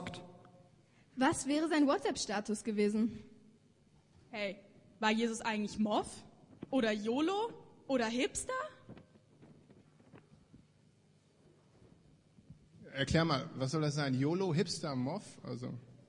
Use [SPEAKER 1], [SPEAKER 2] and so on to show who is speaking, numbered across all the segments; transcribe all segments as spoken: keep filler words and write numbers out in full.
[SPEAKER 1] Was wäre sein WhatsApp-Status gewesen?
[SPEAKER 2] Hey, war Jesus eigentlich Moff? Oder YOLO? Oder Hipster?
[SPEAKER 3] Erklär mal, was soll das sein? YOLO, Hipster, Moff? Also...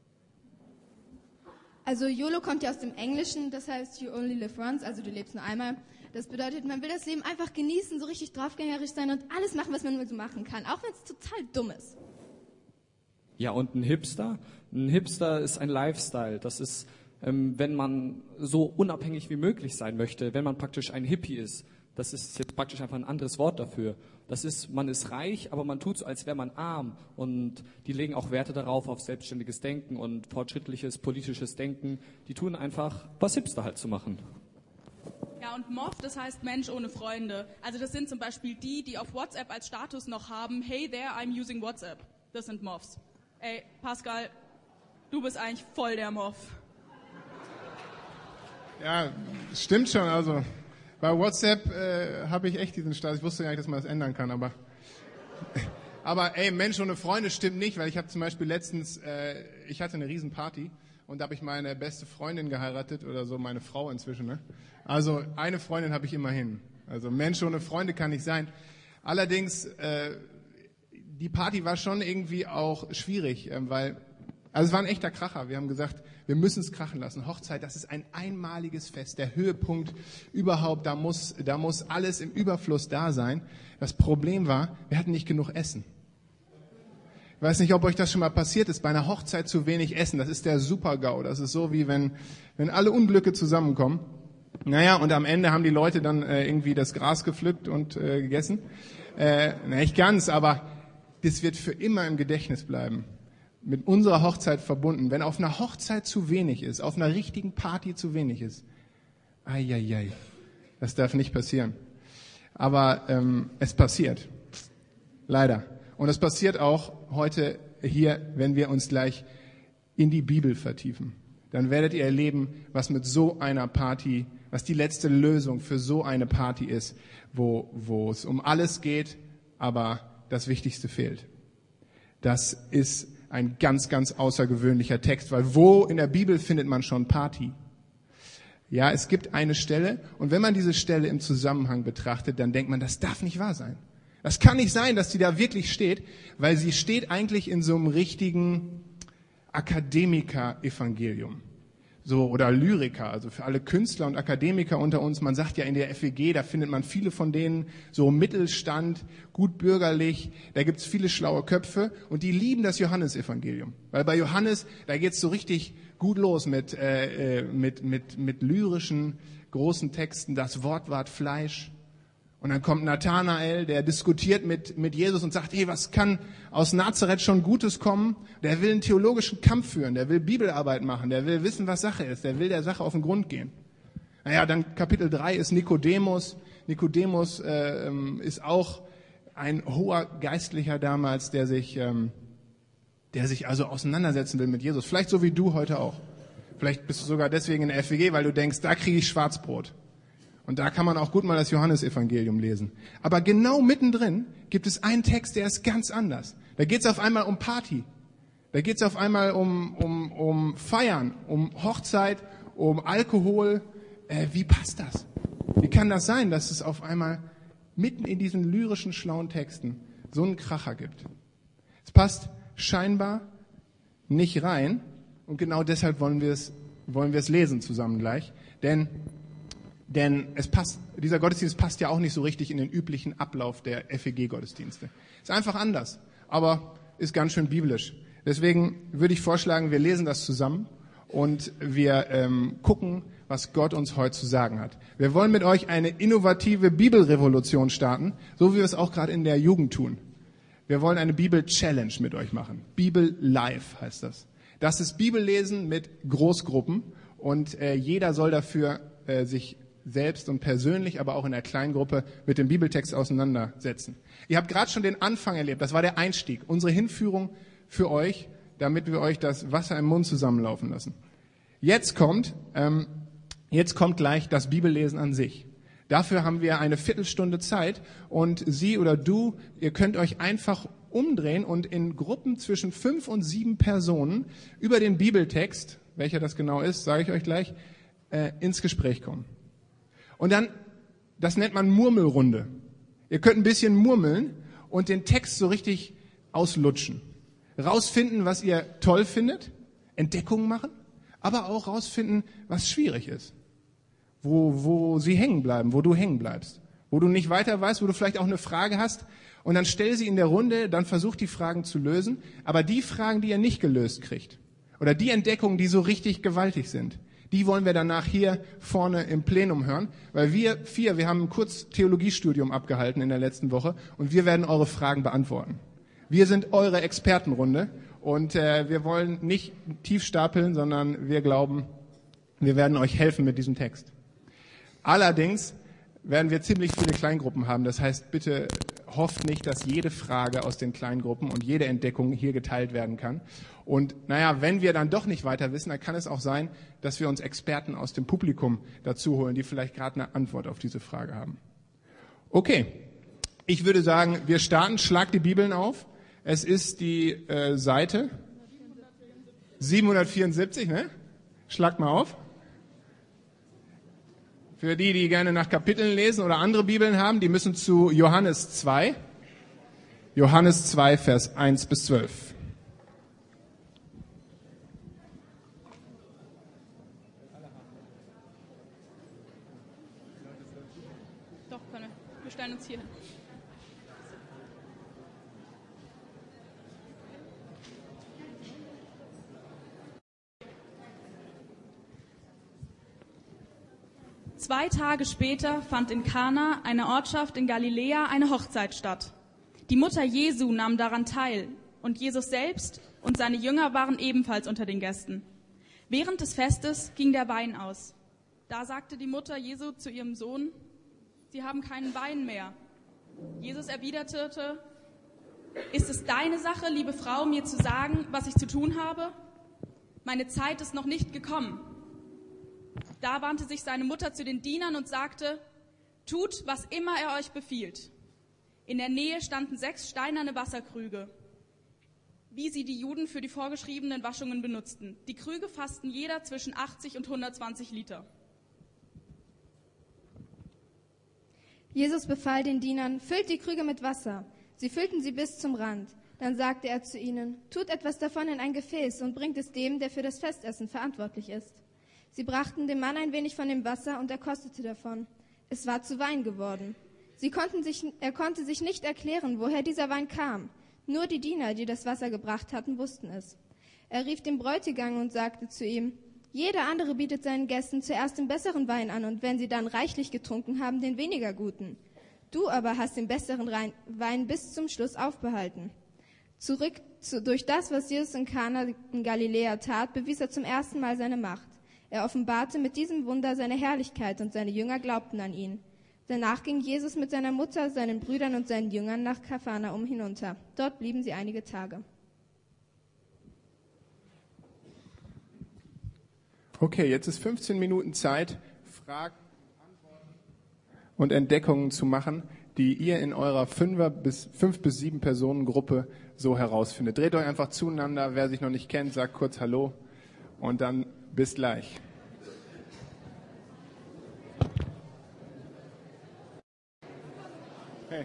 [SPEAKER 1] Also YOLO kommt ja aus dem Englischen, das heißt you only live once, also du lebst nur einmal. Das bedeutet, man will das Leben einfach genießen, so richtig draufgängerisch sein und alles machen, was man nur so machen kann, auch wenn es total dumm ist.
[SPEAKER 4] Ja, und ein Hipster? Ein Hipster ist ein Lifestyle. Das ist, ähm, wenn man so unabhängig wie möglich sein möchte, wenn man praktisch ein Hippie ist. Das ist jetzt praktisch einfach ein anderes Wort dafür. Das ist, man ist reich, aber man tut so, als wäre man arm. Und die legen auch Werte darauf, auf selbstständiges Denken und fortschrittliches politisches Denken. Die tun einfach, was Hipster halt zu machen.
[SPEAKER 2] Ja, und Moff, das heißt Mensch ohne Freunde. Also das sind zum Beispiel die, die auf WhatsApp als Status noch haben, hey there, I'm using WhatsApp. Das sind Moffs. Ey, Pascal, du bist eigentlich voll der Moff.
[SPEAKER 3] Ja, stimmt schon, also... Bei WhatsApp äh, habe ich echt diesen Status. Ich wusste gar nicht, dass man das ändern kann, aber aber ey, Mensch ohne Freunde stimmt nicht, weil ich habe zum Beispiel letztens, äh, ich hatte eine Riesenparty und da habe ich meine beste Freundin geheiratet oder so, meine Frau inzwischen. Ne? Also eine Freundin habe ich immerhin. Also Mensch ohne Freunde kann nicht sein. Allerdings, äh, die Party war schon irgendwie auch schwierig, äh, weil, also es war ein echter Kracher. Wir haben gesagt, wir müssen es krachen lassen. Hochzeit, das ist ein einmaliges Fest, der Höhepunkt überhaupt. Da muss, da muss alles im Überfluss da sein. Das Problem war, wir hatten nicht genug Essen. Ich weiß nicht, ob euch das schon mal passiert ist, bei einer Hochzeit zu wenig Essen. Das ist der Super-GAU. Das ist so, wie wenn, wenn alle Unglücke zusammenkommen. Naja, und am Ende haben die Leute dann äh, irgendwie das Gras gepflückt und äh, gegessen. Äh, nicht ganz, aber das wird für immer im Gedächtnis bleiben. Mit unserer Hochzeit verbunden. Wenn auf einer Hochzeit zu wenig ist, auf einer richtigen Party zu wenig ist, ai, ai, ai, das darf nicht passieren. Aber ähm, es passiert. Leider. Und es passiert auch heute hier, wenn wir uns gleich in die Bibel vertiefen. Dann werdet ihr erleben, was mit so einer Party, was die letzte Lösung für so eine Party ist, wo, wo es um alles geht, aber das Wichtigste fehlt. Das ist ein ganz, ganz außergewöhnlicher Text, weil wo in der Bibel findet man schon Party? Ja, es gibt eine Stelle und wenn man diese Stelle im Zusammenhang betrachtet, dann denkt man, das darf nicht wahr sein. Das kann nicht sein, dass die da wirklich steht, weil sie steht eigentlich in so einem richtigen Akademiker-Evangelium. So, oder Lyriker, also für alle Künstler und Akademiker unter uns. Man sagt ja in der F E G, da findet man viele von denen so Mittelstand, gut bürgerlich, da gibt's viele schlaue Köpfe und die lieben das Johannesevangelium. Weil bei Johannes, da geht's so richtig gut los mit, äh, mit, mit, mit lyrischen, großen Texten. Das Wort ward Fleisch. Und dann kommt Nathanael, der diskutiert mit, mit Jesus und sagt, hey, was kann aus Nazareth schon Gutes kommen? Der will einen theologischen Kampf führen, der will Bibelarbeit machen, der will wissen, was Sache ist, der will der Sache auf den Grund gehen. Naja, dann Kapitel drei ist Nikodemus. Nikodemus äh, ist auch ein hoher Geistlicher damals, der sich, ähm, der sich also auseinandersetzen will mit Jesus. Vielleicht so wie du heute auch. Vielleicht bist du sogar deswegen in der F E G, weil du denkst, da kriege ich Schwarzbrot. Und da kann man auch gut mal das Johannesevangelium lesen. Aber genau mittendrin gibt es einen Text, der ist ganz anders. Da geht es auf einmal um Party. Da geht es auf einmal um, um, um Feiern, um Hochzeit, um Alkohol. Äh, wie passt das? Wie kann das sein, dass es auf einmal mitten in diesen lyrischen, schlauen Texten so einen Kracher gibt? Es passt scheinbar nicht rein. Und genau deshalb wollen wir es, wollen wir es lesen zusammen gleich. Denn Denn es passt, dieser Gottesdienst passt ja auch nicht so richtig in den üblichen Ablauf der F E G-Gottesdienste. Ist einfach anders, aber ist ganz schön biblisch. Deswegen würde ich vorschlagen, wir lesen das zusammen und wir ähm, gucken, was Gott uns heute zu sagen hat. Wir wollen mit euch eine innovative Bibelrevolution starten, so wie wir es auch gerade in der Jugend tun. Wir wollen eine Bibel-Challenge mit euch machen. Bibel Live heißt das. Das ist Bibellesen mit Großgruppen und äh, jeder soll dafür äh, sich selbst und persönlich, aber auch in der Kleingruppe mit dem Bibeltext auseinandersetzen. Ihr habt gerade schon den Anfang erlebt, das war der Einstieg, unsere Hinführung für euch, damit wir euch das Wasser im Mund zusammenlaufen lassen. Jetzt kommt, ähm, jetzt kommt gleich das Bibellesen an sich. Dafür haben wir eine Viertelstunde Zeit und Sie oder du, ihr könnt euch einfach umdrehen und in Gruppen zwischen fünf und sieben Personen über den Bibeltext, welcher das genau ist, sage ich euch gleich, äh, ins Gespräch kommen. Und dann, das nennt man Murmelrunde. Ihr könnt ein bisschen murmeln und den Text so richtig auslutschen. Rausfinden, was ihr toll findet, Entdeckungen machen, aber auch rausfinden, was schwierig ist. Wo, wo sie hängen bleiben, wo du hängen bleibst. Wo du nicht weiter weißt, wo du vielleicht auch eine Frage hast. Und dann stell sie in der Runde, dann versucht die Fragen zu lösen. Aber die Fragen, die ihr nicht gelöst kriegt, oder die Entdeckungen, die so richtig gewaltig sind, die wollen wir danach hier vorne im Plenum hören. Weil wir vier, wir haben ein kurz Theologiestudium abgehalten in der letzten Woche und wir werden eure Fragen beantworten. Wir sind eure Expertenrunde und äh, wir wollen nicht tief stapeln, sondern wir glauben, wir werden euch helfen mit diesem Text. Allerdings werden wir ziemlich viele Kleingruppen haben. Das heißt, bitte hofft nicht, dass jede Frage aus den Kleingruppen und jede Entdeckung hier geteilt werden kann. Und naja, wenn wir dann doch nicht weiter wissen, dann kann es auch sein, dass wir uns Experten aus dem Publikum dazu holen, die vielleicht gerade eine Antwort auf diese Frage haben. Okay, ich würde sagen, wir starten. Schlag die Bibeln auf. Es ist die äh, Seite siebenhundertvierundsiebzig, ne? Schlagt mal auf. Für die, die gerne nach Kapiteln lesen oder andere Bibeln haben, die müssen zu Johannes zwei. Johannes zwei, Vers eins bis zwölf.
[SPEAKER 2] Doch, können wir. Wir stellen uns hier hin. Zwei Tage später fand in Kana, einer Ortschaft in Galiläa, eine Hochzeit statt. Die Mutter Jesu nahm daran teil und Jesus selbst und seine Jünger waren ebenfalls unter den Gästen. Während des Festes ging der Wein aus. Da sagte die Mutter Jesu zu ihrem Sohn, Sie haben keinen Wein mehr. Jesus erwiderte, ist es deine Sache, liebe Frau, mir zu sagen, was ich zu tun habe? Meine Zeit ist noch nicht gekommen. Da wandte sich seine Mutter zu den Dienern und sagte, tut, was immer er euch befiehlt. In der Nähe standen sechs steinerne Wasserkrüge, wie sie die Juden für die vorgeschriebenen Waschungen benutzten. Die Krüge fassten jeder zwischen achtzig und hundertzwanzig Liter.
[SPEAKER 1] Jesus befahl den Dienern, füllt die Krüge mit Wasser. Sie füllten sie bis zum Rand. Dann sagte er zu ihnen, tut etwas davon in ein Gefäß und bringt es dem, der für das Festessen verantwortlich ist. Sie brachten dem Mann ein wenig von dem Wasser und er kostete davon. Es war zu Wein geworden. Sie konnten sich, er konnte sich nicht erklären, woher dieser Wein kam. Nur die Diener, die das Wasser gebracht hatten, wussten es. Er rief den Bräutigam und sagte zu ihm, jeder andere bietet seinen Gästen zuerst den besseren Wein an und wenn sie dann reichlich getrunken haben, den weniger guten. Du aber hast den besseren Wein bis zum Schluss aufbehalten. Zurück zu, durch das, was Jesus in Kana in Galiläa tat, bewies er zum ersten Mal seine Macht. Er offenbarte mit diesem Wunder seine Herrlichkeit und seine Jünger glaubten an ihn. Danach ging Jesus mit seiner Mutter, seinen Brüdern und seinen Jüngern nach Kapharnaum hinunter. Dort blieben sie einige Tage.
[SPEAKER 3] Okay, jetzt ist fünfzehn Minuten Zeit, Fragen, Antworten und Entdeckungen zu machen, die ihr in eurer Fünfer bis fünf bis sieben Personen Gruppe so herausfindet. Dreht euch einfach zueinander. Wer sich noch nicht kennt, sagt kurz Hallo und dann bis gleich. Hey.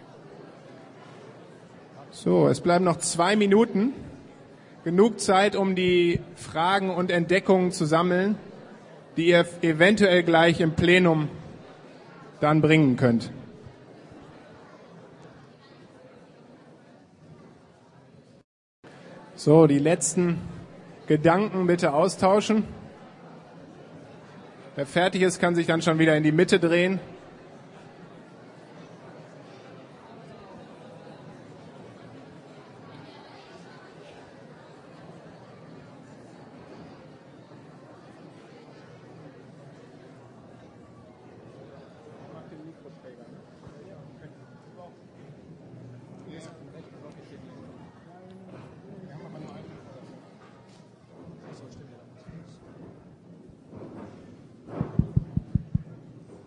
[SPEAKER 3] So, es bleiben noch zwei Minuten. Genug Zeit, um die Fragen und Entdeckungen zu sammeln, die ihr eventuell gleich im Plenum dann bringen könnt. So, die letzten Gedanken bitte austauschen. Wer fertig ist, kann sich dann schon wieder in die Mitte drehen.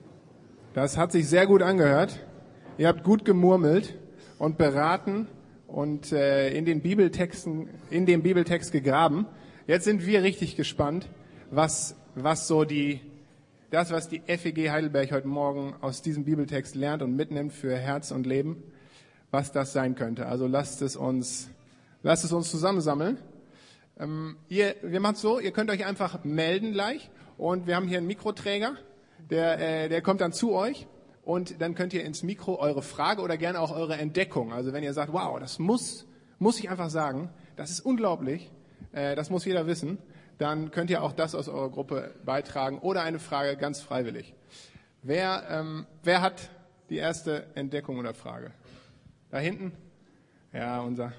[SPEAKER 3] Das hat sich sehr gut angehört. Ihr habt gut gemurmelt und beraten und äh, in den Bibeltexten, in dem Bibeltext gegraben. Jetzt sind wir richtig gespannt, was, was so die, das, was die F E G Heidelberg heute Morgen aus diesem Bibeltext lernt und mitnimmt für Herz und Leben, was das sein könnte. Also lasst es uns, lasst es uns zusammensammeln. Ähm, ihr, wir machen es so, ihr könnt euch einfach melden gleich und wir haben hier einen Mikroträger, der, äh, der kommt dann zu euch. Und dann könnt ihr ins Mikro eure Frage oder gerne auch eure Entdeckung, also wenn ihr sagt, wow, das muss, muss ich einfach sagen, das ist unglaublich, äh, das muss jeder wissen, dann könnt ihr auch das aus eurer Gruppe beitragen oder eine Frage ganz freiwillig. Wer, ähm, wer hat die erste Entdeckung oder Frage? Da hinten? Ja, unser,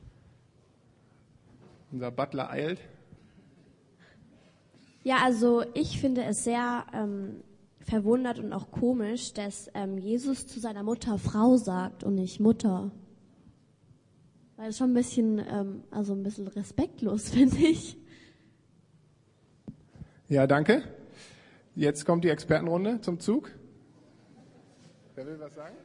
[SPEAKER 3] unser Butler eilt.
[SPEAKER 5] Ja, also ich finde es sehr ähm, verwundert und auch komisch, dass ähm, Jesus zu seiner Mutter Frau sagt und nicht Mutter. Weil es schon ein bisschen, ähm, also ein bisschen respektlos, finde ich.
[SPEAKER 3] Ja, danke. Jetzt kommt die Expertenrunde zum Zug. Wer will was sagen?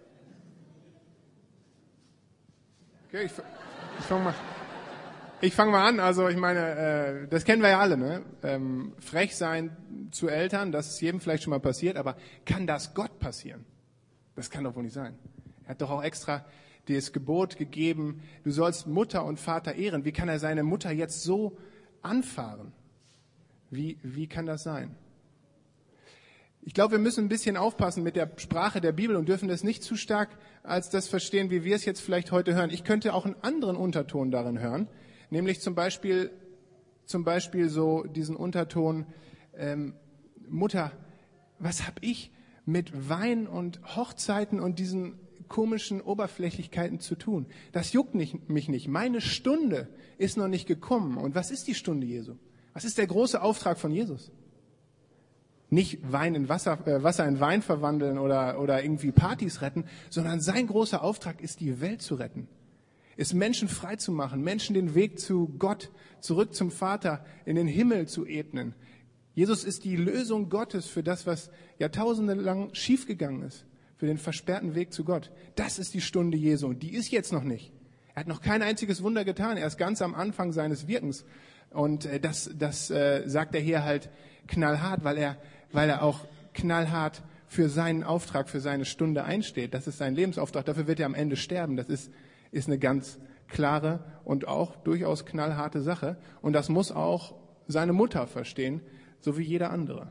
[SPEAKER 3] Okay, ich, ich fange mal. Ich fange mal an, also ich meine, äh, das kennen wir ja alle, ne? Ähm, frech sein zu Eltern, das ist jedem vielleicht schon mal passiert, aber kann das Gott passieren? Das kann doch wohl nicht sein. Er hat doch auch extra dir das Gebot gegeben, du sollst Mutter und Vater ehren. Wie kann er seine Mutter jetzt so anfahren? Wie, wie kann das sein? Ich glaube, wir müssen ein bisschen aufpassen mit der Sprache der Bibel und dürfen das nicht zu stark als das verstehen, wie wir es jetzt vielleicht heute hören. Ich könnte auch einen anderen Unterton darin hören. Nämlich zum Beispiel, zum Beispiel so diesen Unterton, ähm, Mutter, was hab ich mit Wein und Hochzeiten und diesen komischen Oberflächlichkeiten zu tun? Das juckt nicht, mich nicht. Meine Stunde ist noch nicht gekommen. Und was ist die Stunde Jesu? Was ist der große Auftrag von Jesus? Nicht Wein in Wasser, äh, Wasser in Wein verwandeln oder, oder irgendwie Partys retten, sondern sein großer Auftrag ist, die Welt zu retten. Ist Menschen frei zu machen, Menschen den Weg zu Gott, zurück zum Vater, in den Himmel zu ebnen. Jesus ist die Lösung Gottes für das, was Jahrtausende lang schiefgegangen ist, für den versperrten Weg zu Gott. Das ist die Stunde Jesu. Die ist jetzt noch nicht. Er hat noch kein einziges Wunder getan. Er ist ganz am Anfang seines Wirkens. Und das, das äh, sagt er hier halt knallhart, weil er, weil er auch knallhart für seinen Auftrag, für seine Stunde einsteht. Das ist sein Lebensauftrag. Dafür wird er am Ende sterben. Das ist ist eine ganz klare und auch durchaus knallharte Sache. Und das muss auch seine Mutter verstehen, so wie jeder andere.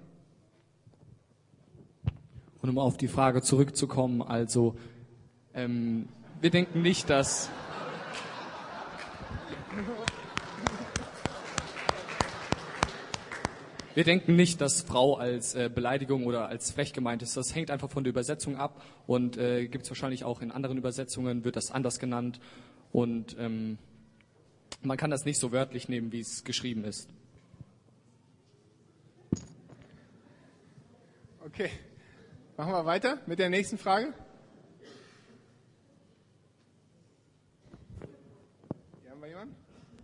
[SPEAKER 4] Und um auf die Frage zurückzukommen, also ähm, wir denken nicht, dass wir denken nicht, dass Frau als äh, Beleidigung oder als frech gemeint ist. Das hängt einfach von der Übersetzung ab und äh, gibt es wahrscheinlich auch in anderen Übersetzungen, wird das anders genannt. Und ähm, man kann das nicht so wörtlich nehmen, wie es geschrieben ist.
[SPEAKER 3] Okay, machen wir weiter mit der nächsten Frage. Hier haben wir jemanden?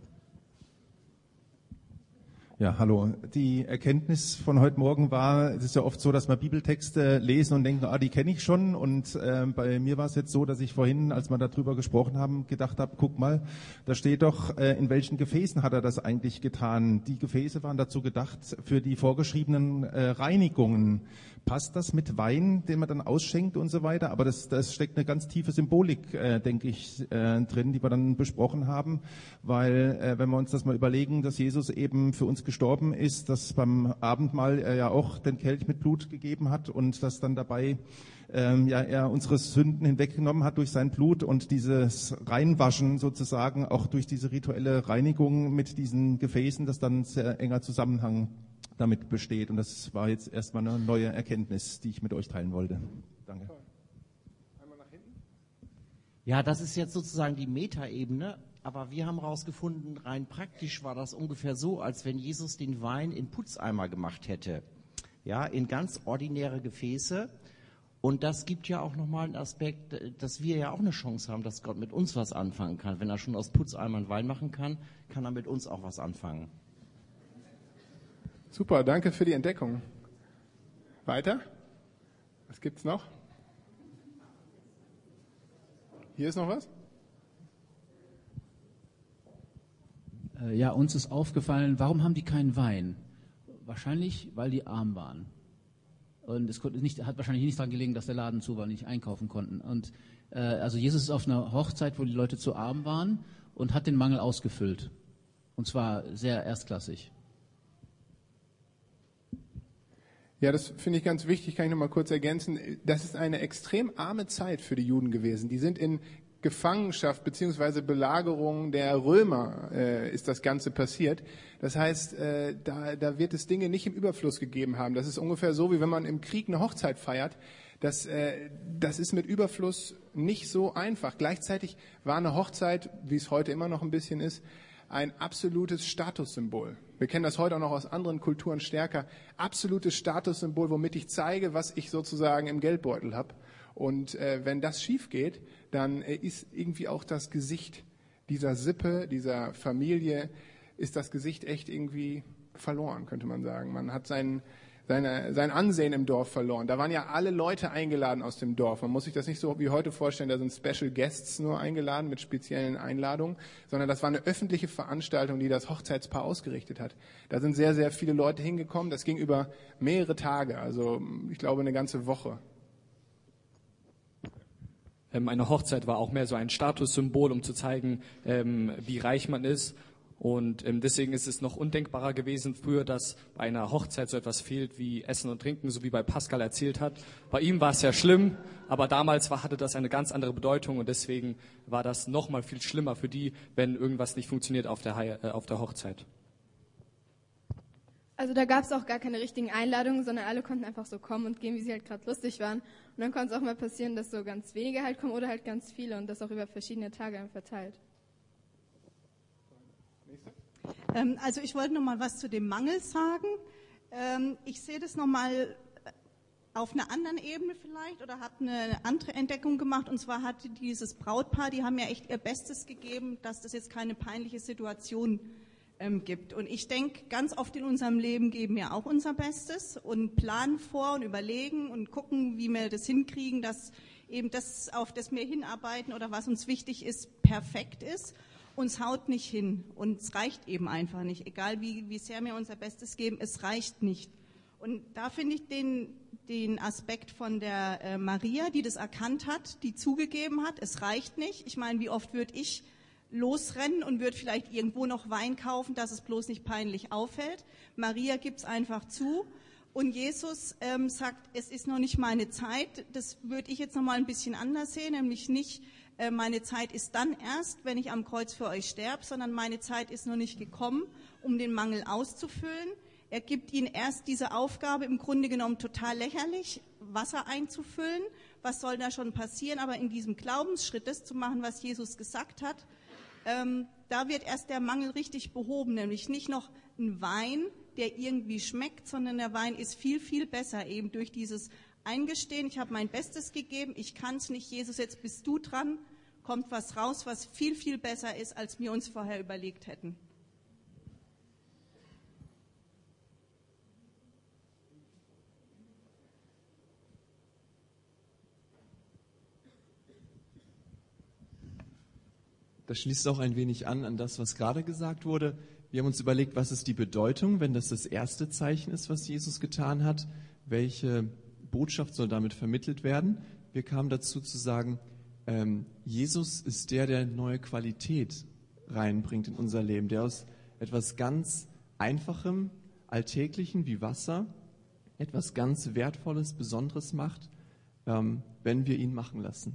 [SPEAKER 6] Ja, hallo. Die Erkenntnis von heute Morgen war, es ist ja oft so, dass wir Bibeltexte lesen und denken, ah, die kenne ich schon. Und äh, bei mir war es jetzt so, dass ich vorhin, als wir darüber gesprochen haben, gedacht habe, guck mal, da steht doch, äh, in welchen Gefäßen hat er das eigentlich getan? Die Gefäße waren dazu gedacht für die vorgeschriebenen äh, Reinigungen. Passt das mit Wein, den man dann ausschenkt und so weiter? Aber das, das steckt eine ganz tiefe Symbolik, äh, denke ich, äh, drin, die wir dann besprochen haben. Weil, äh, wenn wir uns das mal überlegen, dass Jesus eben für uns gestorben ist, dass beim Abendmahl er ja auch den Kelch mit Blut gegeben hat und dass dann dabei ähm, ja er unsere Sünden hinweggenommen hat durch sein Blut und dieses Reinwaschen sozusagen auch durch diese rituelle Reinigung mit diesen Gefäßen, das dann sehr enger Zusammenhang damit besteht. Und das war jetzt erstmal eine neue Erkenntnis, die ich mit euch teilen wollte. Danke.
[SPEAKER 3] Einmal nach hinten.
[SPEAKER 7] Ja, das ist jetzt sozusagen die Metaebene. Aber wir haben herausgefunden, rein praktisch war das ungefähr so, als wenn Jesus den Wein in Putzeimer gemacht hätte. Ja, in ganz ordinäre Gefäße. Und das gibt ja auch nochmal einen Aspekt, dass wir ja auch eine Chance haben, dass Gott mit uns was anfangen kann. Wenn er schon aus Putzeimern Wein machen kann, kann er mit uns auch was anfangen.
[SPEAKER 3] Super, danke für die Entdeckung. Weiter? Was gibt's noch? Hier ist noch was?
[SPEAKER 8] Äh, ja, uns ist aufgefallen, warum haben die keinen Wein? Wahrscheinlich, weil die arm waren. Und es konnte nicht, hat wahrscheinlich nicht daran gelegen, dass der Laden zu war und nicht einkaufen konnten. Und äh, also Jesus ist auf einer Hochzeit, wo die Leute zu arm waren und hat den Mangel ausgefüllt. Und zwar sehr erstklassig.
[SPEAKER 3] Ja, das finde ich ganz wichtig, kann ich noch mal kurz ergänzen. Das ist eine extrem arme Zeit für die Juden gewesen. Die sind in Gefangenschaft beziehungsweise Belagerung der Römer äh, ist das Ganze passiert. Das heißt, äh, da, da wird es Dinge nicht im Überfluss gegeben haben. Das ist ungefähr so, wie wenn man im Krieg eine Hochzeit feiert. Das, äh, das ist mit Überfluss nicht so einfach. Gleichzeitig war eine Hochzeit, wie es heute immer noch ein bisschen ist, ein absolutes Statussymbol. Wir kennen das heute auch noch aus anderen Kulturen stärker. Absolutes Statussymbol, womit ich zeige, was ich sozusagen im Geldbeutel habe. Und äh, wenn das schief geht, dann äh, ist irgendwie auch das Gesicht dieser Sippe, dieser Familie, ist das Gesicht echt irgendwie verloren, könnte man sagen. Man hat sein, seine, sein Ansehen im Dorf verloren. Da waren ja alle Leute eingeladen aus dem Dorf. Man muss sich das nicht so wie heute vorstellen, da sind Special Guests nur eingeladen mit speziellen Einladungen, sondern das war eine öffentliche Veranstaltung, die das Hochzeitspaar ausgerichtet hat. Da sind sehr, sehr viele Leute hingekommen. Das ging über mehrere Tage, also ich glaube eine ganze Woche.
[SPEAKER 4] Eine Hochzeit war auch mehr so ein Statussymbol, um zu zeigen, ähm, wie reich man ist. Und ähm, deswegen ist es noch undenkbarer gewesen früher, dass bei einer Hochzeit so etwas fehlt wie Essen und Trinken, so wie bei Pascal erzählt hat. Bei ihm war es ja schlimm, aber damals war, hatte das eine ganz andere Bedeutung und deswegen war das noch mal viel schlimmer für die, wenn irgendwas nicht funktioniert auf der, äh, auf der Hochzeit.
[SPEAKER 1] Also da gab es auch gar keine richtigen Einladungen, sondern alle konnten einfach so kommen und gehen, wie sie halt gerade lustig waren. Und dann konnte es auch mal passieren, dass so ganz wenige halt kommen oder halt ganz viele und das auch über verschiedene Tage verteilt.
[SPEAKER 9] Ähm, also ich wollte noch mal was zu dem Mangel sagen. Ähm, ich sehe das noch mal auf einer anderen Ebene vielleicht oder habe eine andere Entdeckung gemacht. Und zwar hatte dieses Brautpaar, die haben ja echt ihr Bestes gegeben, dass das jetzt keine peinliche Situation ähm, gibt. Und ich denke, ganz oft in unserem Leben geben wir auch unser Bestes und planen vor und überlegen und gucken, wie wir das hinkriegen, dass eben das, auf das wir hinarbeiten oder was uns wichtig ist, perfekt ist. Uns haut nicht hin und es reicht eben einfach nicht. Egal wie, wie sehr wir unser Bestes geben, es reicht nicht. Und da finde ich den, den Aspekt von der äh, Maria, die das erkannt hat, die zugegeben hat, es reicht nicht. Ich meine, wie oft würde ich losrennen und würde vielleicht irgendwo noch Wein kaufen, dass es bloß nicht peinlich auffällt. Maria gibt es einfach zu. Und Jesus ähm, sagt, es ist noch nicht meine Zeit. Das würde ich jetzt noch mal ein bisschen anders sehen, nämlich nicht, äh, meine Zeit ist dann erst, wenn ich am Kreuz für euch sterbe, sondern meine Zeit ist noch nicht gekommen, um den Mangel auszufüllen. Er gibt ihnen erst diese Aufgabe, im Grunde genommen total lächerlich, Wasser einzufüllen. Was soll da schon passieren? Aber in diesem Glaubensschritt, das zu machen, was Jesus gesagt hat, ähm, da wird erst der Mangel richtig behoben, nämlich nicht noch ein Wein, der irgendwie schmeckt, sondern der Wein ist viel, viel besser, eben durch dieses Eingestehen, ich habe mein Bestes gegeben, ich kann es nicht, Jesus, jetzt bist du dran, kommt was raus, was viel, viel besser ist, als wir uns vorher überlegt hätten.
[SPEAKER 10] Das schließt auch ein wenig an an das, was gerade gesagt wurde. Wir haben uns überlegt, was ist die Bedeutung, wenn das das erste Zeichen ist, was Jesus getan hat? Welche Botschaft soll damit vermittelt werden? Wir kamen dazu zu sagen, ähm, Jesus ist der, der neue Qualität reinbringt in unser Leben, der aus etwas ganz Einfachem, Alltäglichen wie Wasser etwas ganz Wertvolles, Besonderes macht, ähm, wenn wir ihn machen lassen.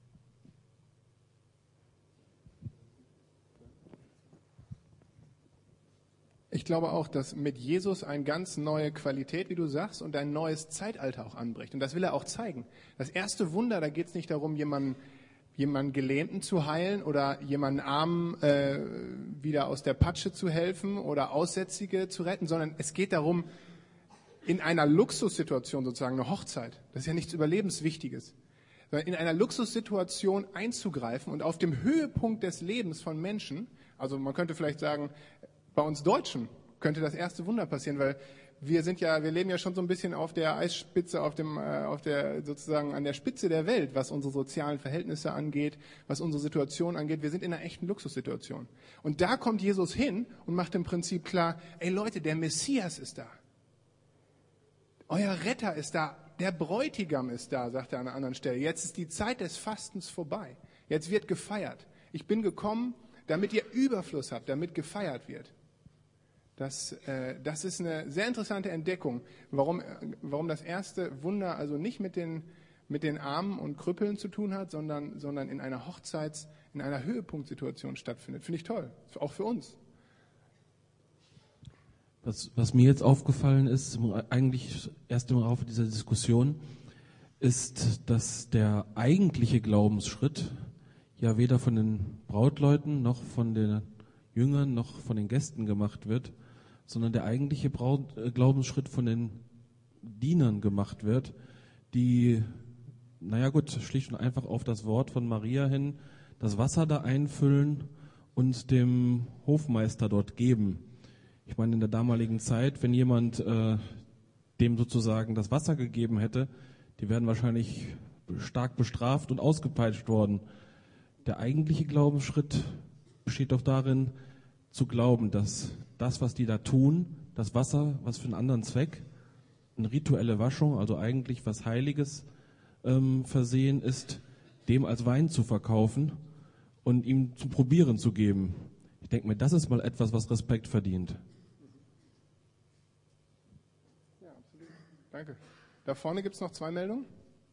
[SPEAKER 3] Ich glaube auch, dass mit Jesus eine ganz neue Qualität, wie du sagst, und ein neues Zeitalter auch anbricht. Und das will er auch zeigen. Das erste Wunder, da geht es nicht darum, jemanden, jemanden Gelähmten zu heilen oder jemanden Armen äh, wieder aus der Patsche zu helfen oder Aussätzige zu retten, sondern es geht darum, in einer Luxussituation sozusagen, eine Hochzeit, das ist ja nichts Überlebenswichtiges, sondern in einer Luxussituation einzugreifen und auf dem Höhepunkt des Lebens von Menschen, also man könnte vielleicht sagen, bei uns Deutschen könnte das erste Wunder passieren, weil wir sind ja, wir leben ja schon so ein bisschen auf der Eisspitze, auf dem, äh, auf der sozusagen an der Spitze der Welt, was unsere sozialen Verhältnisse angeht, was unsere Situation angeht. Wir sind in einer echten Luxussituation. Und da kommt Jesus hin und macht im Prinzip klar: Ey Leute, der Messias ist da, euer Retter ist da, der Bräutigam ist da, sagt er an einer anderen Stelle. Jetzt ist die Zeit des Fastens vorbei. Jetzt wird gefeiert. Ich bin gekommen, damit ihr Überfluss habt, damit gefeiert wird. Das, äh, das ist eine sehr interessante Entdeckung, warum, warum das erste Wunder also nicht mit den, mit den Armen und Krüppeln zu tun hat, sondern, sondern in einer Hochzeits-, in einer Höhepunktsituation stattfindet. Finde ich toll, auch für uns.
[SPEAKER 11] Was, was mir jetzt aufgefallen ist, eigentlich erst im Laufe dieser Diskussion, ist, dass der eigentliche Glaubensschritt ja weder von den Brautleuten noch von den Jüngern noch von den Gästen gemacht wird, sondern der eigentliche Braut, äh, Glaubensschritt von den Dienern gemacht wird, die, naja gut, schlicht und einfach auf das Wort von Maria hin das Wasser da einfüllen und dem Hofmeister dort geben. Ich meine, in der damaligen Zeit, wenn jemand äh, dem sozusagen das Wasser gegeben hätte, die wären wahrscheinlich stark bestraft und ausgepeitscht worden. Der eigentliche Glaubensschritt besteht doch darin, zu glauben, dass das, was die da tun, das Wasser, was für einen anderen Zweck, eine rituelle Waschung, also eigentlich was Heiliges ähm, versehen ist, dem als Wein zu verkaufen und ihm zum Probieren zu geben. Ich denke mir, das ist mal etwas, was Respekt verdient.
[SPEAKER 3] Ja, absolut. Danke. Da vorne gibt es noch zwei Meldungen.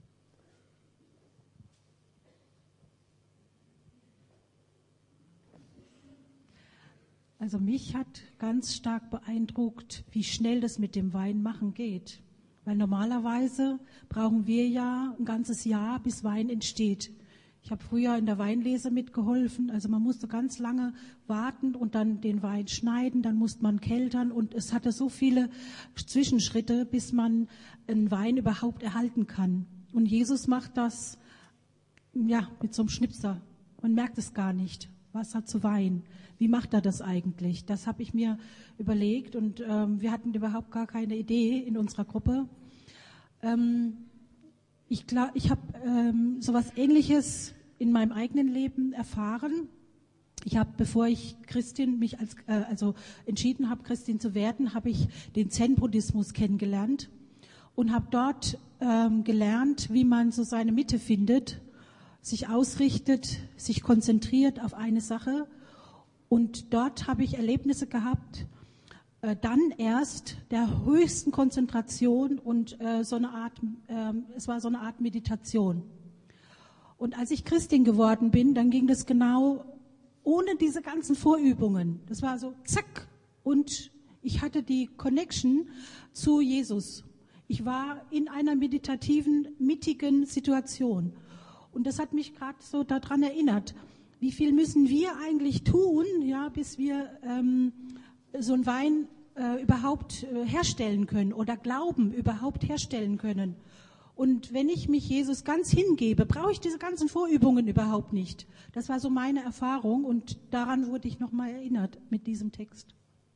[SPEAKER 12] Also mich hat ganz stark beeindruckt, wie schnell das mit dem Wein machen geht. Weil normalerweise brauchen wir ja ein ganzes Jahr, bis Wein entsteht. Ich habe früher in der Weinlese mitgeholfen. Also man musste ganz lange warten und dann den Wein schneiden, dann musste man keltern. Und es hatte so viele Zwischenschritte, bis man einen Wein überhaupt erhalten kann. Und Jesus macht das ja mit so einem Schnipser. Man merkt es gar nicht. Wasser zu Wein. Wie macht er das eigentlich? Das habe ich mir überlegt und ähm, wir hatten überhaupt gar keine Idee in unserer Gruppe. Ähm, ich glaub, ich habe ähm, sowas Ähnliches in meinem eigenen Leben erfahren. Ich habe, bevor ich Christin mich als äh, also entschieden habe, Christin zu werden, habe ich den Zen-Buddhismus kennengelernt und habe dort ähm, gelernt, wie man so seine Mitte findet, sich ausrichtet, sich konzentriert auf eine Sache. Und dort habe ich Erlebnisse gehabt, äh, dann erst der höchsten Konzentration und äh, so eine Art, äh, es war so eine Art Meditation. Und als ich Christin geworden bin, dann ging das genau ohne diese ganzen Vorübungen. Das war so zack und ich hatte die Connection zu Jesus. Ich war in einer meditativen, mittigen Situation. Und das hat mich gerade so daran erinnert, wie viel müssen wir eigentlich tun, ja, bis wir ähm, so einen Wein äh, überhaupt äh, herstellen können oder Glauben überhaupt herstellen können. Und wenn ich mich Jesus ganz hingebe, brauche ich diese ganzen Vorübungen überhaupt nicht. Das war so meine Erfahrung und daran wurde ich nochmal erinnert mit diesem Text.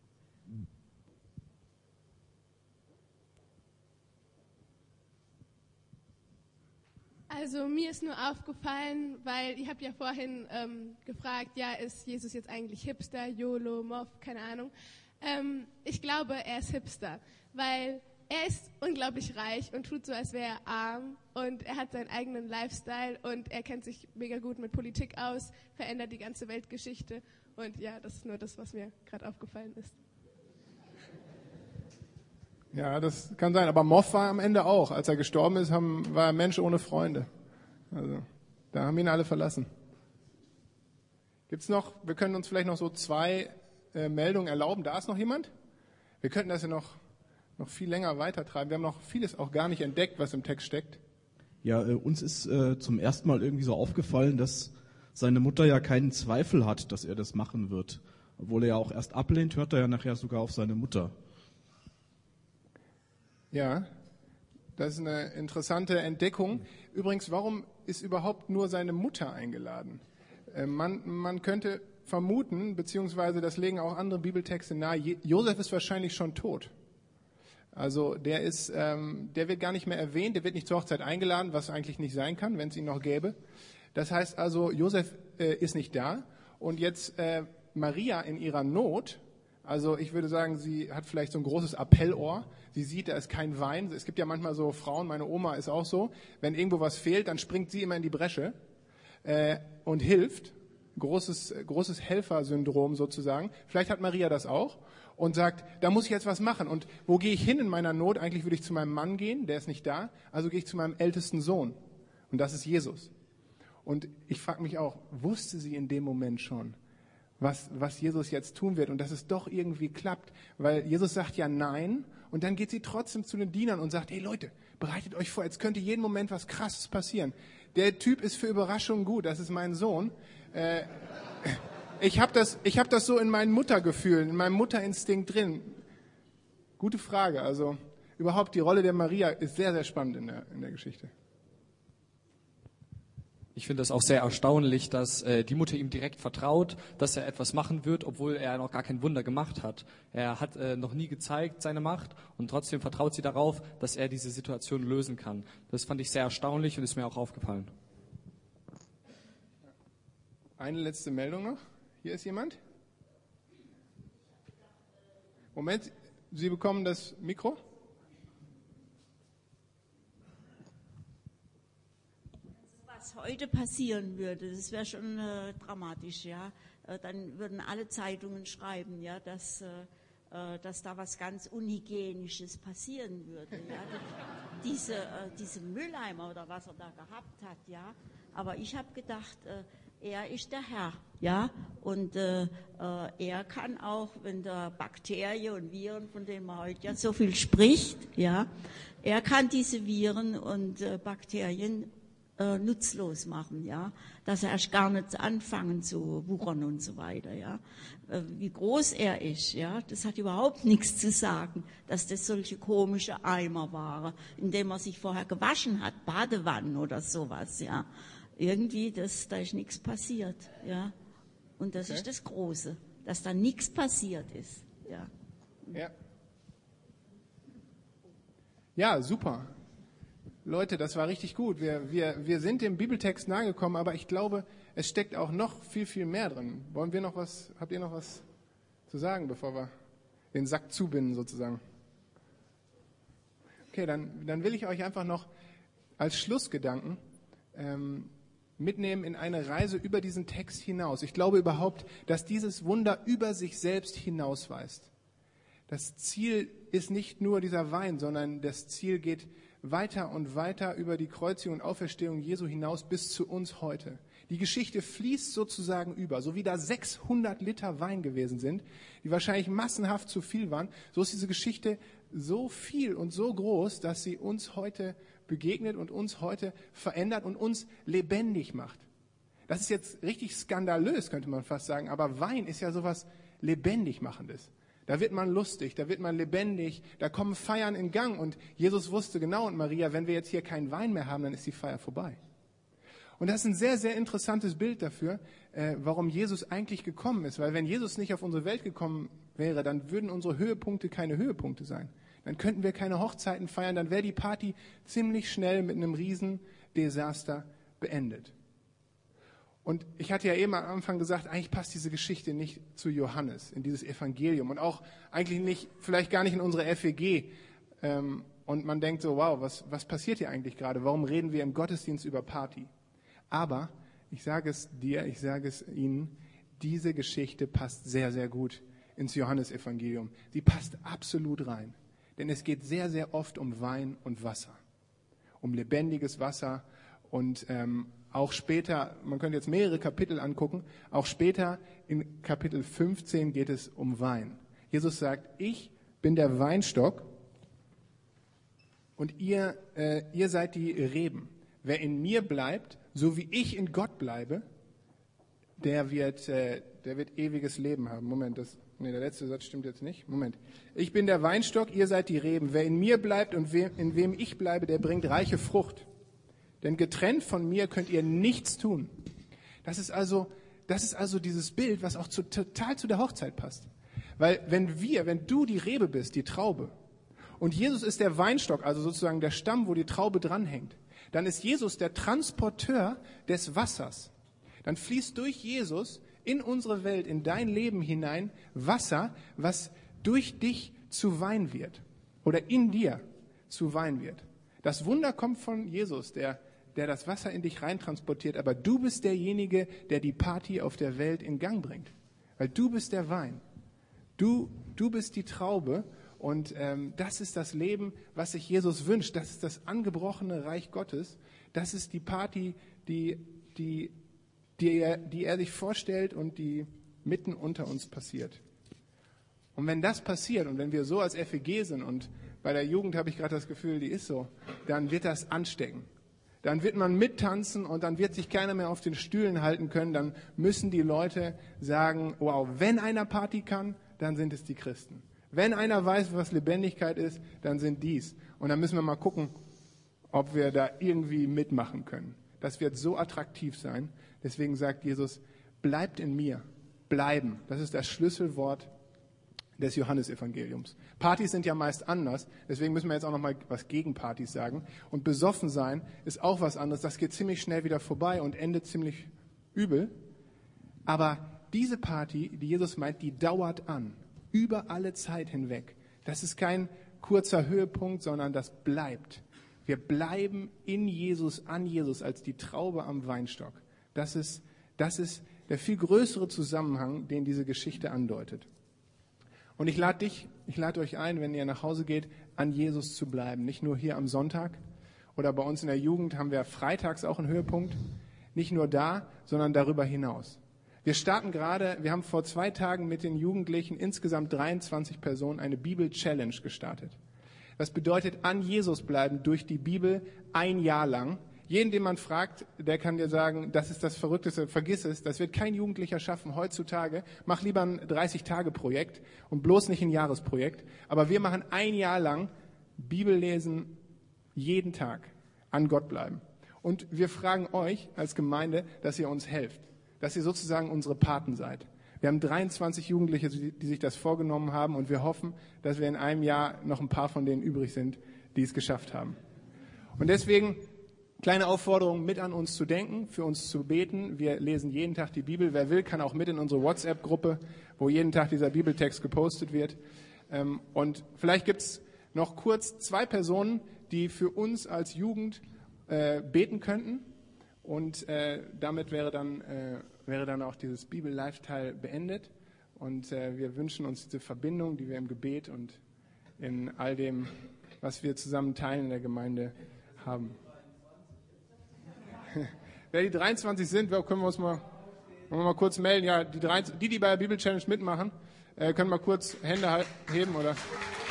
[SPEAKER 1] Also mir ist nur aufgefallen, weil ihr habt ja vorhin ähm, gefragt, ja, ist Jesus jetzt eigentlich Hipster, YOLO, Moff, keine Ahnung. Ähm, ich glaube, er ist Hipster, weil er ist unglaublich reich und tut so, als wäre er arm und er hat seinen eigenen Lifestyle und er kennt sich mega gut mit Politik aus, verändert die ganze Weltgeschichte und ja, das ist nur das, was mir gerade aufgefallen ist.
[SPEAKER 3] Ja, das kann sein. Aber Moff war am Ende auch. Als er gestorben ist, haben, war er Mensch ohne Freunde. Also, da haben ihn alle verlassen. Gibt's noch, wir können uns vielleicht noch so zwei äh, Meldungen erlauben. Da ist noch jemand? Wir könnten das ja noch, noch viel länger weitertreiben. Wir haben noch vieles auch gar nicht entdeckt, was im Text steckt.
[SPEAKER 13] Ja, äh, uns ist äh, zum ersten Mal irgendwie so aufgefallen, dass seine Mutter ja keinen Zweifel hat, dass er das machen wird. Obwohl er ja auch erst ablehnt, hört er ja nachher sogar auf seine Mutter.
[SPEAKER 3] Ja, das ist eine interessante Entdeckung. Übrigens, warum ist überhaupt nur seine Mutter eingeladen? Äh, man, man könnte vermuten, beziehungsweise das legen auch andere Bibeltexte nahe, Josef ist wahrscheinlich schon tot. Also der ist, ähm, der wird gar nicht mehr erwähnt, der wird nicht zur Hochzeit eingeladen, was eigentlich nicht sein kann, wenn es ihn noch gäbe. Das heißt also, Josef äh, ist nicht da und jetzt äh, Maria in ihrer Not, also ich würde sagen, sie hat vielleicht so ein großes Appellohr, sie sieht, da ist kein Wein. Es gibt ja manchmal so Frauen, meine Oma ist auch so, wenn irgendwo was fehlt, dann springt sie immer in die Bresche äh, und hilft. Großes, großes Helfersyndrom sozusagen. Vielleicht hat Maria das auch und sagt, da muss ich jetzt was machen. Und wo gehe ich hin in meiner Not? Eigentlich würde ich zu meinem Mann gehen, der ist nicht da. Also gehe ich zu meinem ältesten Sohn. Und das ist Jesus. Und ich frage mich auch, wusste sie in dem Moment schon, was, was Jesus jetzt tun wird und dass es doch irgendwie klappt? Weil Jesus sagt ja nein und dann geht sie trotzdem zu den Dienern und sagt, hey Leute, bereitet euch vor, jetzt könnte jeden Moment was Krasses passieren. Der Typ ist für Überraschungen gut, das ist mein Sohn. Äh, ich habe das, ich hab das so in meinen Muttergefühlen, in meinem Mutterinstinkt drin. Gute Frage. Also überhaupt die Rolle der Maria ist sehr, sehr spannend in der, in der Geschichte.
[SPEAKER 4] Ich finde das auch sehr erstaunlich, dass äh, die Mutter ihm direkt vertraut, dass er etwas machen wird, obwohl er noch gar kein Wunder gemacht hat. Er hat äh, noch nie gezeigt seine Macht und trotzdem vertraut sie darauf, dass er diese Situation lösen kann. Das fand ich sehr erstaunlich und ist mir auch aufgefallen.
[SPEAKER 3] Eine letzte Meldung noch. Hier ist jemand. Moment, Sie bekommen das Mikro.
[SPEAKER 14] Was heute passieren würde, das wäre schon äh, dramatisch, ja. Äh, dann würden alle Zeitungen schreiben, ja, dass, äh, dass da was ganz Unhygienisches passieren würde, ja. diese, äh, diese Mülleimer oder was er da gehabt hat, ja. Aber ich habe gedacht, äh, er ist der Herr, ja, und äh, äh, er kann auch, wenn da Bakterien und Viren, von denen man heute ja so viel spricht, ja, er kann diese Viren und äh, Bakterien äh, nutzlos machen, ja, dass er erst gar nicht anfangen zu wuchern und so weiter, ja. Äh, wie groß er ist, ja, das hat überhaupt nichts zu sagen, dass das solche komische Eimer waren, in denen man sich vorher gewaschen hat, Badewannen oder sowas, ja. Irgendwie, das, da ist nichts passiert, ja. Und das okay. ist das Große, dass da nichts passiert ist, ja.
[SPEAKER 3] Ja. Ja, super. Leute, das war richtig gut. Wir, wir, wir sind dem Bibeltext nahegekommen, aber ich glaube, es steckt auch noch viel, viel mehr drin. Wollen wir noch was, habt ihr noch was zu sagen, bevor wir den Sack zubinden sozusagen? Okay, dann, dann will ich euch einfach noch als Schlussgedanken ähm, mitnehmen in eine Reise über diesen Text hinaus. Ich glaube überhaupt, dass dieses Wunder über sich selbst hinausweist. Das Ziel ist nicht nur dieser Wein, sondern das Ziel geht weiter und weiter über die Kreuzigung und Auferstehung Jesu hinaus bis zu uns heute. Die Geschichte fließt sozusagen über. So wie da sechshundert Liter Wein gewesen sind, die wahrscheinlich massenhaft zu viel waren, so ist diese Geschichte so viel und so groß, dass sie uns heute begegnet und uns heute verändert und uns lebendig macht. Das ist jetzt richtig skandalös, könnte man fast sagen, aber Wein ist ja sowas lebendig machendes. Da wird man lustig, da wird man lebendig, da kommen Feiern in Gang und Jesus wusste genau und Maria, wenn wir jetzt hier keinen Wein mehr haben, dann ist die Feier vorbei. Und das ist ein sehr, sehr interessantes Bild dafür, äh, warum Jesus eigentlich gekommen ist, weil wenn Jesus nicht auf unsere Welt gekommen wäre, dann würden unsere Höhepunkte keine Höhepunkte sein. Dann könnten wir keine Hochzeiten feiern, dann wäre die Party ziemlich schnell mit einem riesen Desaster beendet. Und ich hatte ja eben am Anfang gesagt, eigentlich passt diese Geschichte nicht zu Johannes, in dieses Evangelium und auch eigentlich nicht, vielleicht gar nicht in unsere F E G. Ähm, und man denkt so, wow, was, was passiert hier eigentlich gerade? Warum reden wir im Gottesdienst über Party? Aber ich sage es dir, ich sage es Ihnen, diese Geschichte passt sehr, sehr gut ins Johannesevangelium. Sie passt absolut rein. Denn es geht sehr, sehr oft um Wein und Wasser, um lebendiges Wasser und ähm, auch später, man könnte jetzt mehrere Kapitel angucken, auch später in Kapitel fünfzehn geht es um Wein. Jesus sagt, ich bin der Weinstock und ihr, äh, ihr seid die Reben. Wer in mir bleibt, so wie ich in Gott bleibe, der wird, äh, der wird ewiges Leben haben. Moment, das... Nee, der letzte Satz stimmt jetzt nicht. Moment. Ich bin der Weinstock, ihr seid die Reben. Wer in mir bleibt und we- in wem ich bleibe, der bringt reiche Frucht. Denn getrennt von mir könnt ihr nichts tun. Das ist also, das ist also dieses Bild, was auch zu, total zu der Hochzeit passt. Weil wenn wir, wenn du die Rebe bist, die Traube, und Jesus ist der Weinstock, also sozusagen der Stamm, wo die Traube dranhängt, dann ist Jesus der Transporteur des Wassers. Dann fließt durch Jesus in unsere Welt, in dein Leben hinein Wasser, was durch dich zu Wein wird oder in dir zu Wein wird. Das Wunder kommt von Jesus, der, der das Wasser in dich reintransportiert, aber du bist derjenige, der die Party auf der Welt in Gang bringt, weil du bist der Wein. Du, du bist die Traube. Und ähm, das ist das Leben, was sich Jesus wünscht. Das ist das angebrochene Reich Gottes. Das ist die Party, die, die, die, er, die er sich vorstellt und die mitten unter uns passiert. Und wenn das passiert und wenn wir so als F E G sind, und bei der Jugend habe ich gerade das Gefühl, die ist so, dann wird das anstecken. Dann wird man mittanzen und dann wird sich keiner mehr auf den Stühlen halten können. Dann müssen die Leute sagen, wow, wenn einer Party kann, dann sind es die Christen. Wenn einer weiß, was Lebendigkeit ist, dann sind dies. Und dann müssen wir mal gucken, ob wir da irgendwie mitmachen können. Das wird so attraktiv sein. Deswegen sagt Jesus, bleibt in mir. Bleiben. Das ist das Schlüsselwort des Johannesevangeliums. Partys sind ja meist anders. Deswegen müssen wir jetzt auch noch mal was gegen Partys sagen. Und besoffen sein ist auch was anderes. Das geht ziemlich schnell wieder vorbei und endet ziemlich übel. Aber diese Party, die Jesus meint, die dauert an. Über alle Zeit hinweg. Das ist kein kurzer Höhepunkt, sondern das bleibt. Wir bleiben in Jesus, an Jesus als die Traube am Weinstock. Das ist, das ist der viel größere Zusammenhang, den diese Geschichte andeutet. Und ich lade dich, ich lade euch ein, wenn ihr nach Hause geht, an Jesus zu bleiben. Nicht nur hier am Sonntag oder bei uns in der Jugend haben wir freitags auch einen Höhepunkt. Nicht nur da, sondern darüber hinaus. Wir starten gerade, wir haben vor zwei Tagen mit den Jugendlichen insgesamt dreiundzwanzig Personen eine Bibel-Challenge gestartet. Das bedeutet, an Jesus bleiben durch die Bibel ein Jahr lang. Jeden, den man fragt, der kann dir sagen, das ist das Verrückteste, vergiss es, das wird kein Jugendlicher schaffen heutzutage. Mach lieber ein dreißig-Tage-Projekt und bloß nicht ein Jahresprojekt. Aber wir machen ein Jahr lang Bibel lesen, jeden Tag, an Gott bleiben. Und wir fragen euch als Gemeinde, dass ihr uns helft. Dass ihr sozusagen unsere Paten seid. Wir haben dreiundzwanzig Jugendliche, die sich das vorgenommen haben, und wir hoffen, dass wir in einem Jahr noch ein paar von denen übrig sind, die es geschafft haben. Und deswegen, kleine Aufforderung, mit an uns zu denken, für uns zu beten. Wir lesen jeden Tag die Bibel. Wer will, kann auch mit in unsere WhatsApp-Gruppe, wo jeden Tag dieser Bibeltext gepostet wird. Und vielleicht gibt es noch kurz zwei Personen, die für uns als Jugend beten könnten. Und äh, damit wäre dann, äh, wäre dann auch dieses Bibel-Lifestyle beendet. Und äh, wir wünschen uns diese Verbindung, die wir im Gebet und in all dem, was wir zusammen teilen in der Gemeinde haben. Wer die dreiundzwanzig sind, können wir uns mal, wollen wir mal kurz melden. Ja, die, die, die bei der Bibel-Challenge mitmachen, äh, können mal kurz Hände heben oder...